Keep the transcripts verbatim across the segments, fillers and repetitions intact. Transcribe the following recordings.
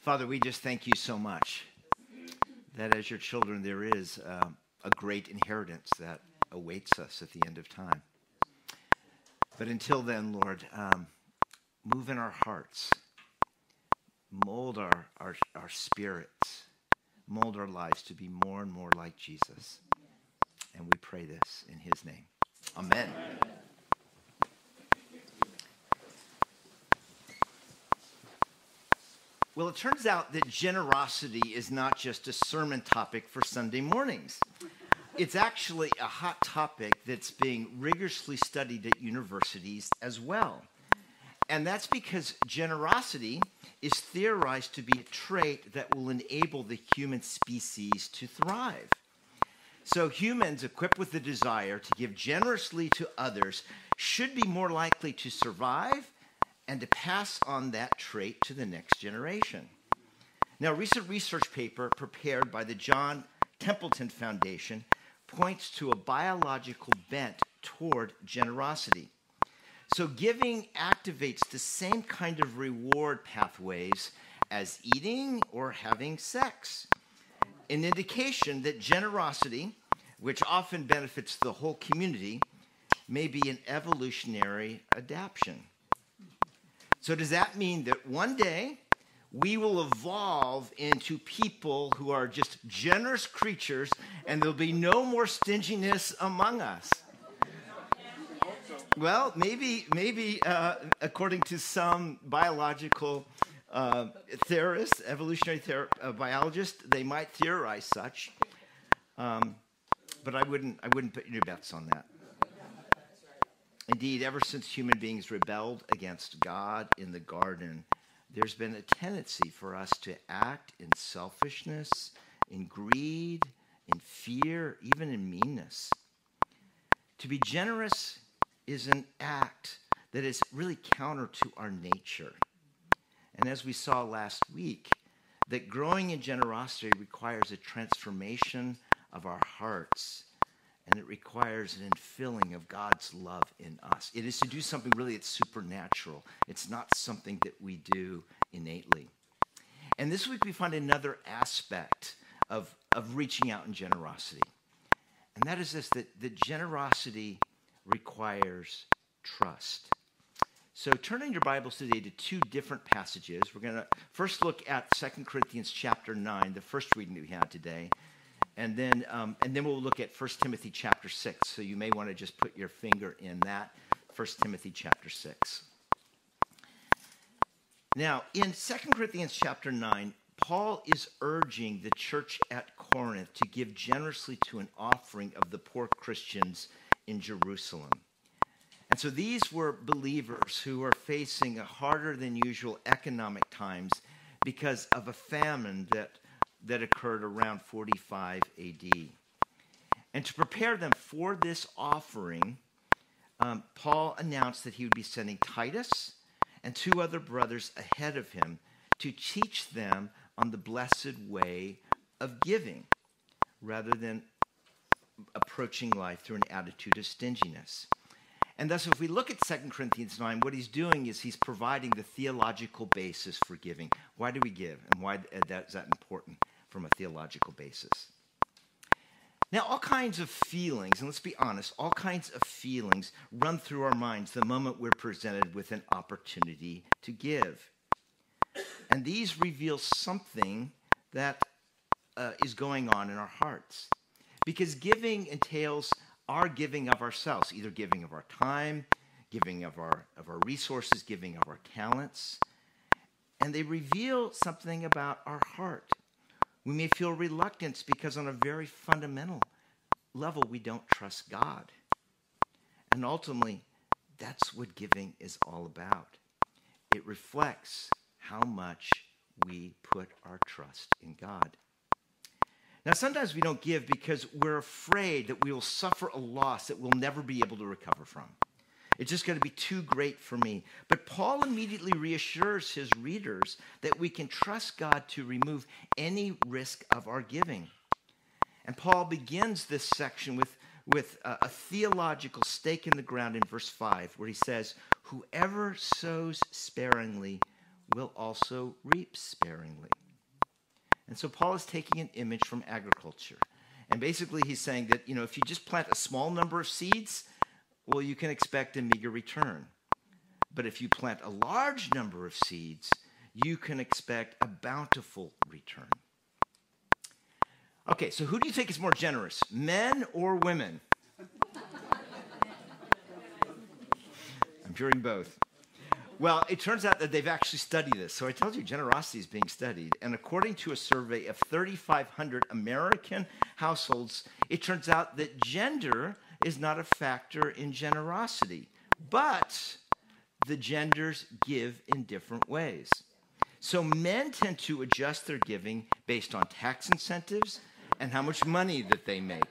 Father, we just thank you so much that as your children there is uh, a great inheritance that awaits us at the end of time. But until then, Lord, um, move in our hearts, mold our, our, our spirits, mold our lives to be more and more like Jesus. And we pray this in his name. Amen. Amen. Well, it turns out that generosity is not just a sermon topic for Sunday mornings. It's actually a hot topic that's being rigorously studied at universities as well. And that's because generosity is theorized to be a trait that will enable the human species to thrive. So humans equipped with the desire to give generously to others should be more likely to survive and to pass on that trait to the next generation. Now, a recent research paper prepared by the John Templeton Foundation points to a biological bent toward generosity. So giving activates the same kind of reward pathways as eating or having sex, an indication that generosity, which often benefits the whole community, may be an evolutionary adaptation. So does that mean that one day we will evolve into people who are just generous creatures and there'll be no more stinginess among us? Well, maybe, maybe uh, according to some biological uh, theorists, evolutionary ther- uh, biologists, they might theorize such, um, but I wouldn't, I wouldn't put your bets on that. Indeed, ever since human beings rebelled against God in the garden, there's been a tendency for us to act in selfishness, in greed, in fear, even in meanness. To be generous is an act that is really counter to our nature. And as we saw last week, that growing in generosity requires a transformation of our hearts, and it requires an infilling of God's love in us. It is to do something really that's supernatural. It's not something that we do innately. And this week we find another aspect of, of reaching out in generosity. And that is this, that, that generosity requires trust. So turn in your Bibles today to two different passages. We're going to first look at Second Corinthians chapter nine, the first reading that we had today. And then um, and then we'll look at First Timothy chapter six. So you may want to just put your finger in that, First Timothy chapter six. Now, in Second Corinthians chapter nine, Paul is urging the church at Corinth to give generously to an offering of the poor Christians in Jerusalem. And so these were believers who were facing a harder than usual economic times because of a famine that that occurred around forty-five A D. And to prepare them for this offering, um, Paul announced that he would be sending Titus and two other brothers ahead of him to teach them on the blessed way of giving, rather than approaching life through an attitude of stinginess. And thus, if we look at Second Corinthians nine, what he's doing is he's providing the theological basis for giving. Why do we give, and why is that important from a theological basis? Now, all kinds of feelings, and let's be honest, all kinds of feelings run through our minds the moment we're presented with an opportunity to give. And these reveal something that uh, is going on in our hearts. Because giving entails our giving of ourselves, either giving of our time, giving of our of our resources, giving of our talents. And they reveal something about our heart. We may feel reluctance because on a very fundamental level, we don't trust God. And ultimately, that's what giving is all about. It reflects how much we put our trust in God. Now, sometimes we don't give because we're afraid that we will suffer a loss that we'll never be able to recover from. It's just going to be too great for me. But Paul immediately reassures his readers that we can trust God to remove any risk of our giving. And Paul begins this section with, with a, a theological stake in the ground in verse five, where he says, "Whoever sows sparingly will also reap sparingly. And so Paul is taking an image from agriculture. And basically he's saying that, you know, if you just plant a small number of seeds, well, you can expect a meager return. But if you plant a large number of seeds, you can expect a bountiful return. Okay, so who do you think is more generous, men or women? I'm hearing both. Well, it turns out that they've actually studied this. So I told you generosity is being studied. And according to a survey of thirty-five hundred American households, it turns out that gender is not a factor in generosity. But the genders give in different ways. So men tend to adjust their giving based on tax incentives and how much money that they make.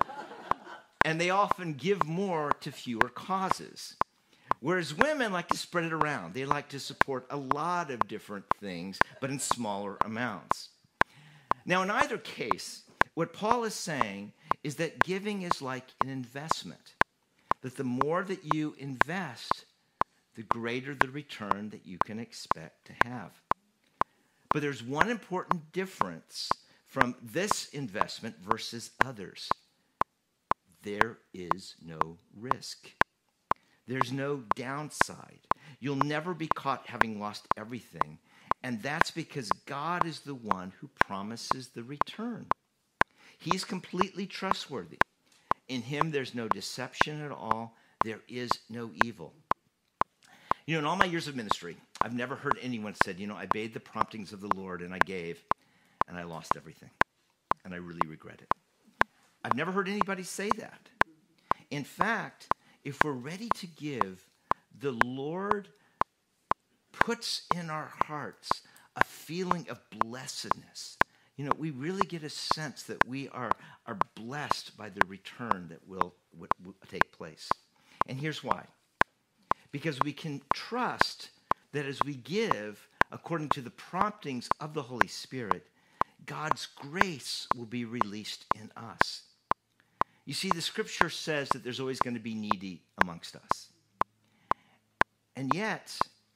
And they often give more to fewer causes. Whereas women like to spread it around. They like to support a lot of different things, but in smaller amounts. Now, in either case, what Paul is saying is that giving is like an investment. That the more that you invest, the greater the return that you can expect to have. But there's one important difference from this investment versus others. There is no risk. There's no downside. You'll never be caught having lost everything. And that's because God is the one who promises the return. He's completely trustworthy. In him, there's no deception at all. There is no evil. You know, in all my years of ministry, I've never heard anyone said, you know, I obeyed the promptings of the Lord and I gave and I lost everything. And I really regret it. I've never heard anybody say that. In fact, if we're ready to give, the Lord puts in our hearts a feeling of blessedness. You know, we really get a sense that we are, are blessed by the return that will, will, will take place. And here's why. Because we can trust that as we give, according to the promptings of the Holy Spirit, God's grace will be released in us. You see, the scripture says that there's always going to be needy amongst us. And yet,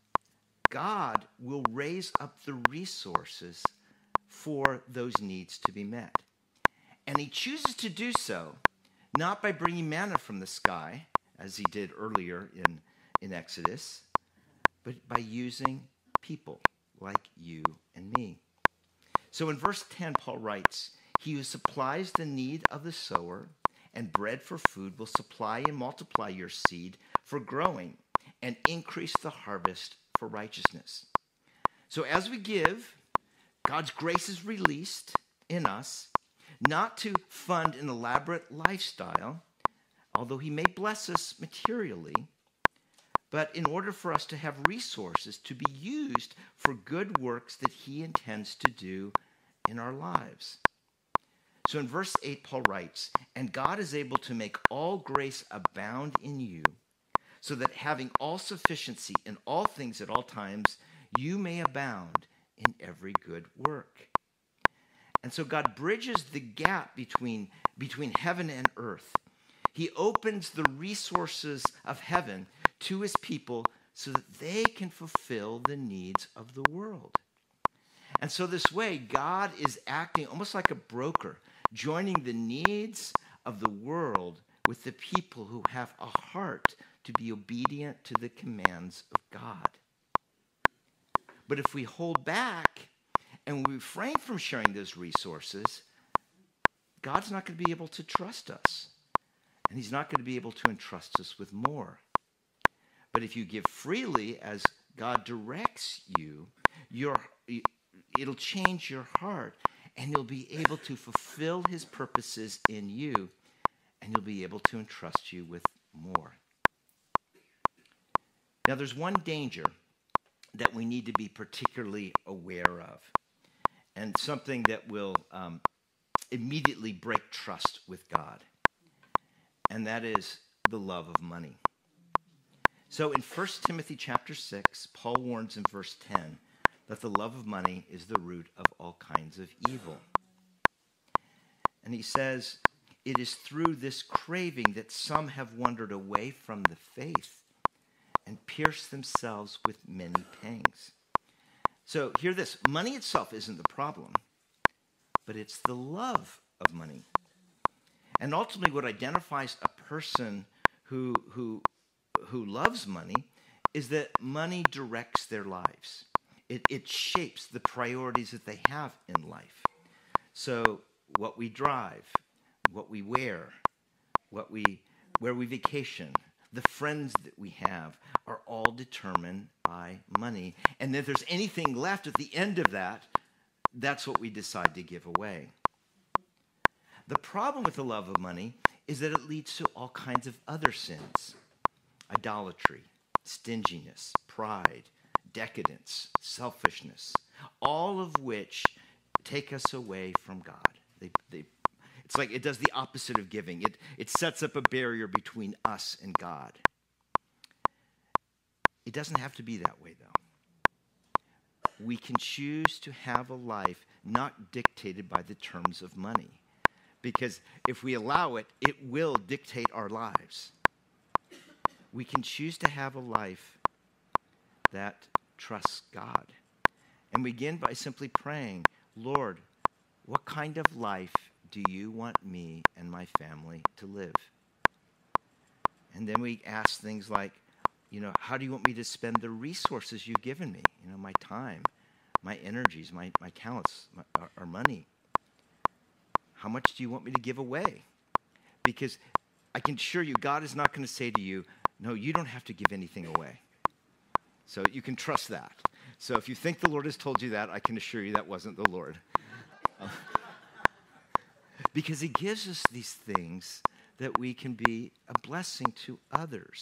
God will raise up the resources for those needs to be met. And he chooses to do so, not by bringing manna from the sky, as he did earlier in, in Exodus, but by using people like you and me. So in verse ten, Paul writes, he who supplies the need of the sower and bread for food will supply and multiply your seed for growing and increase the harvest for righteousness. So as we give, God's grace is released in us, not to fund an elaborate lifestyle, although he may bless us materially, but in order for us to have resources to be used for good works that he intends to do in our lives. So in verse eight, Paul writes, and God is able to make all grace abound in you, so that having all sufficiency in all things at all times, you may abound in every good work. And so God bridges the gap between, between heaven and earth. He opens the resources of heaven to his people so that they can fulfill the needs of the world. And so this way, God is acting almost like a broker, joining the needs of the world with the people who have a heart to be obedient to the commands of God. But if we hold back and we refrain from sharing those resources, God's not going to be able to trust us. And he's not going to be able to entrust us with more. But if you give freely as God directs you, your, it'll change your heart, and you'll be able to fulfill his purposes in you, and you'll be able to entrust you with more. Now, there's one danger that we need to be particularly aware of, and something that will um, immediately break trust with God, and that is the love of money. So in First Timothy chapter six, Paul warns in verse ten that the love of money is the root of all kinds of evil. And he says, it is through this craving that some have wandered away from the faith and pierced themselves with many pangs. So hear this. Money itself isn't the problem, but it's the love of money. And ultimately what identifies a person who, who, who loves money is that money directs their lives. It, it shapes the priorities that they have in life. So what we drive, what we wear, what we, where we vacation, the friends that we have are all determined by money. And if there's anything left at the end of that, that's what we decide to give away. The problem with the love of money is that it leads to all kinds of other sins. Idolatry, stinginess, pride, decadence, selfishness, all of which take us away from God. They, they, it's like it does the opposite of giving. It, it sets up a barrier between us and God. It doesn't have to be that way, though. We can choose to have a life not dictated by the terms of money. Because if we allow it, it will dictate our lives. We can choose to have a life that trusts God. And we begin by simply praying, Lord, what kind of life do you want me and my family to live? And then we ask things like, you know, how do you want me to spend the resources you've given me? You know, my time, my energies, my, my talents, my, our, our money. How much do you want me to give away? Because I can assure you, God is not going to say to you, no, you don't have to give anything away. So you can trust that. So if you think the Lord has told you that, I can assure you that wasn't the Lord. Because he gives us these things that we can be a blessing to others.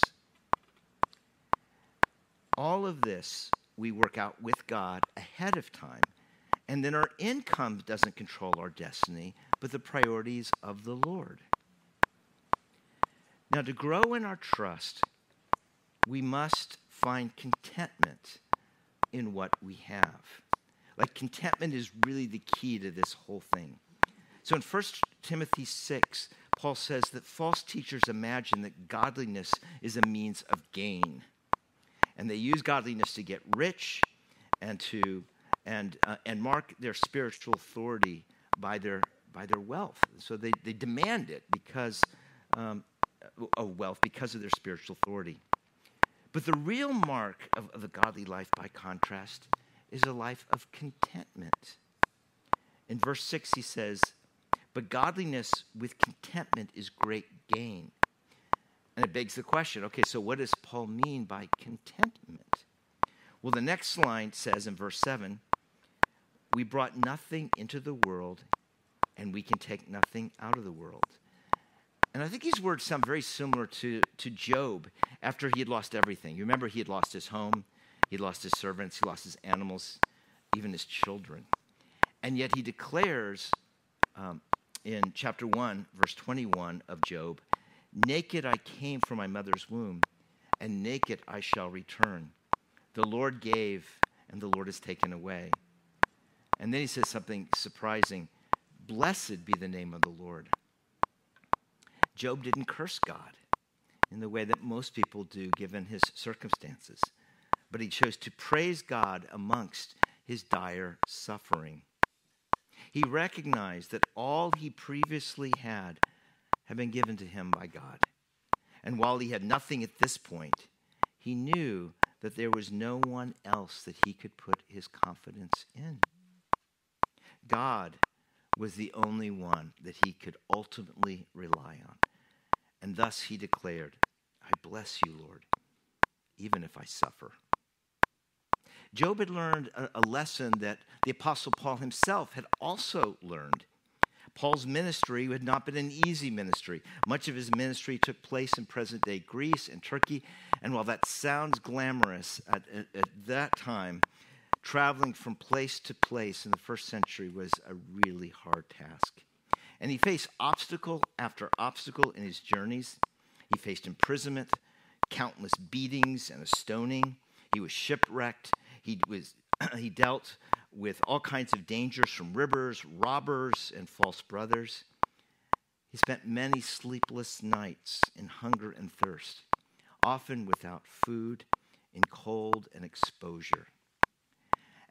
All of this we work out with God ahead of time. And then our income doesn't control our destiny, but the priorities of the Lord. Now, to grow in our trust, we must find contentment in what we have. Like, contentment is really the key to this whole thing. So in First Timothy six, Paul says that false teachers imagine that godliness is a means of gain. And they use godliness to get rich and to and uh, and mark their spiritual authority by their by their wealth. So they, they demand it because um, of wealth because of their spiritual authority. But the real mark of, of a godly life, by contrast, is a life of contentment. In verse six, he says, but godliness with contentment is great gain. And it begs the question, okay, so what does Paul mean by contentment? Well, the next line says in verse seven, we brought nothing into the world, and we can take nothing out of the world. And I think these words sound very similar to, to Job after he had lost everything. You remember he had lost his home, he had lost his servants, he lost his animals, even his children. And yet he declares um, in chapter one, verse twenty-one of Job, naked I came from my mother's womb, and naked I shall return. The Lord gave, and the Lord has taken away. And then he says something surprising. Blessed be the name of the Lord. Job didn't curse God in the way that most people do given his circumstances, but he chose to praise God amongst his dire suffering. He recognized that all he previously had had been given to him by God. And while he had nothing at this point, he knew that there was no one else that he could put his confidence in. God was the only one that he could ultimately rely on. And thus he declared, I bless you, Lord, even if I suffer. Job had learned a, a lesson that the Apostle Paul himself had also learned. Paul's ministry had not been an easy ministry. Much of his ministry took place in present-day Greece and Turkey. And while that sounds glamorous at, at, at that time, traveling from place to place in the first century was a really hard task. And he faced obstacle after obstacle in his journeys. He faced imprisonment, countless beatings, and a stoning. He was shipwrecked. He was he dealt with all kinds of dangers from rivers, robbers, and false brothers. He spent many sleepless nights in hunger and thirst, often without food, in cold and exposure.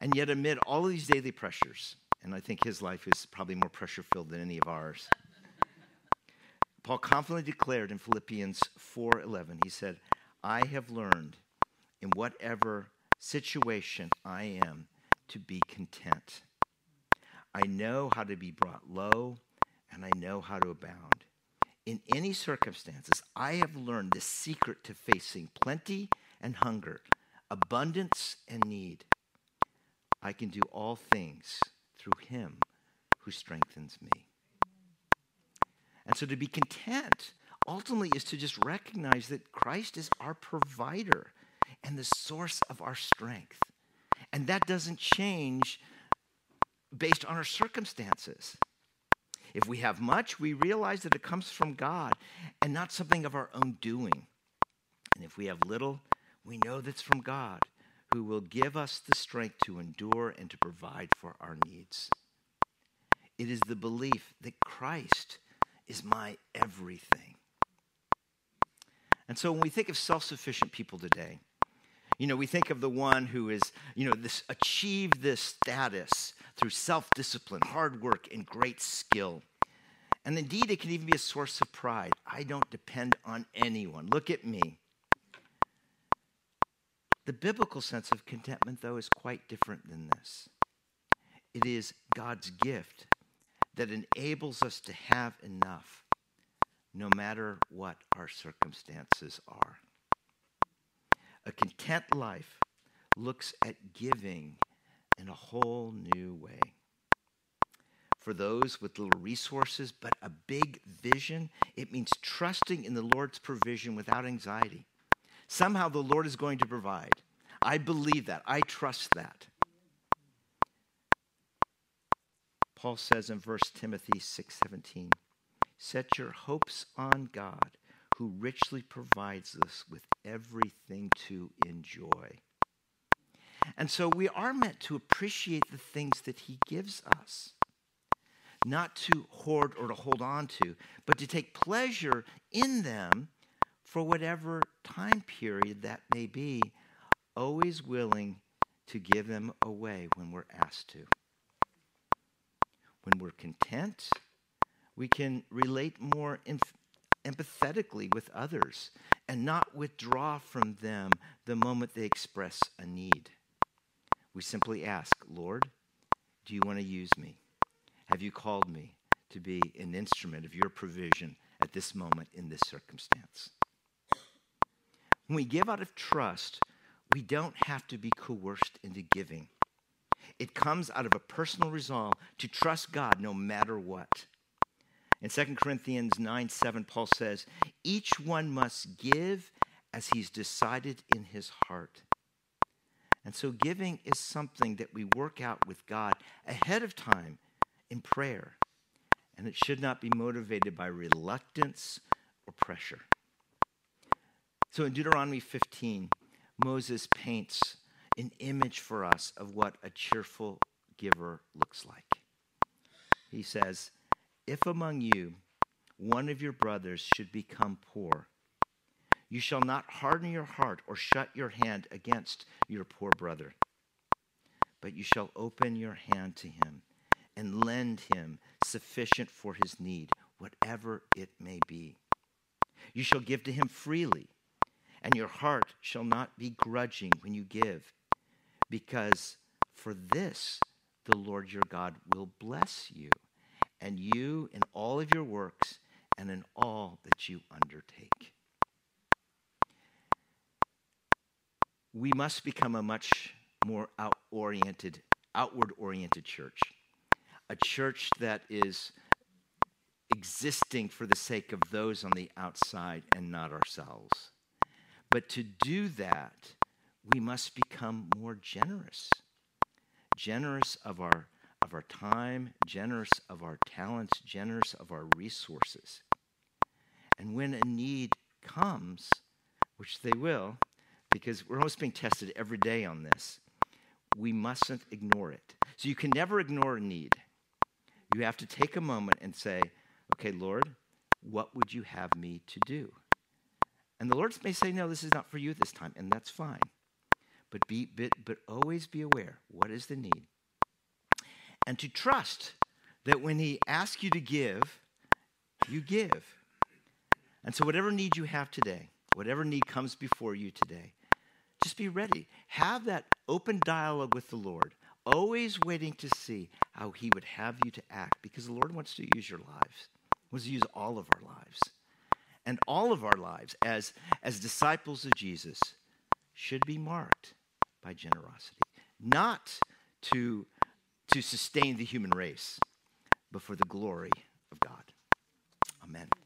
And yet amid all of these daily pressures, and I think his life is probably more pressure-filled than any of ours, Paul confidently declared in Philippians four eleven, he said, I have learned in whatever situation I am to be content. I know how to be brought low, and I know how to abound. In any circumstances, I have learned the secret to facing plenty and hunger, abundance and need. I can do all things through him who strengthens me. And so to be content ultimately is to just recognize that Christ is our provider and the source of our strength. And that doesn't change based on our circumstances. If we have much, we realize that it comes from God and not something of our own doing. And if we have little, we know that's from God, who will give us the strength to endure and to provide for our needs. It is the belief that Christ is my everything. And so when we think of self-sufficient people today, you know, we think of the one who is, you know, this achieved this status through self-discipline, hard work, and great skill. And indeed, it can even be a source of pride. I don't depend on anyone. Look at me. The biblical sense of contentment, though, is quite different than this. It is God's gift that enables us to have enough, no matter what our circumstances are. A content life looks at giving in a whole new way. For those with little resources but a big vision, it means trusting in the Lord's provision without anxiety. Somehow the Lord is going to provide. I believe that. I trust that. Paul says in First Timothy six seventeen, set your hopes on God, who richly provides us with everything to enjoy. And so we are meant to appreciate the things that he gives us. Not to hoard or to hold on to, but to take pleasure in them for whatever time period that may be, always willing to give them away when we're asked to. When we're content, we can relate more inf- empathetically with others and not withdraw from them the moment they express a need. We simply ask, Lord, do you want to use me? Have you called me to be an instrument of your provision at this moment in this circumstance? When we give out of trust, we don't have to be coerced into giving. It comes out of a personal resolve to trust God no matter what. In Second Corinthians nine seven, Paul says, each one must give as he's decided in his heart. And so giving is something that we work out with God ahead of time in prayer. And it should not be motivated by reluctance or pressure. So in Deuteronomy fifteen, Moses paints an image for us of what a cheerful giver looks like. He says, if among you one of your brothers should become poor, you shall not harden your heart or shut your hand against your poor brother, but you shall open your hand to him and lend him sufficient for his need, whatever it may be. You shall give to him freely, and your heart shall not be grudging when you give, because for this the Lord your God will bless you, and you in all of your works and in all that you undertake. We must become a much more out-oriented, outward-oriented church. A church that is existing for the sake of those on the outside and not ourselves. But to do that, we must become more generous. Generous of our, of our time, generous of our talents, generous of our resources. And when a need comes, which they will, because we're almost being tested every day on this, we mustn't ignore it. So you can never ignore a need. You have to take a moment and say, okay, Lord, what would you have me to do? And the Lord may say, no, this is not for you this time, and that's fine. but be but, but always be aware, what is the need? And to trust that when he asks you to give, you give. And so whatever need you have today, whatever need comes before you today, just be ready. Have that open dialogue with the Lord, always waiting to see how he would have you to act, because the Lord wants to use your lives, wants to use all of our lives. And all of our lives as, as disciples of Jesus should be marked by generosity, not to, to sustain the human race, but for the glory of God. Amen.